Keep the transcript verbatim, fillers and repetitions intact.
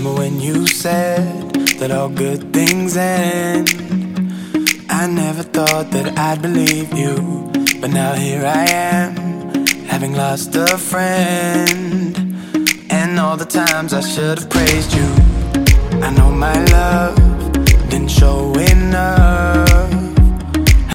Remember when you said that all good things end? I never thought that I'd believe you, but now here I am, having lost a friend. And all the times I should have praised you, I know my love didn't show enough.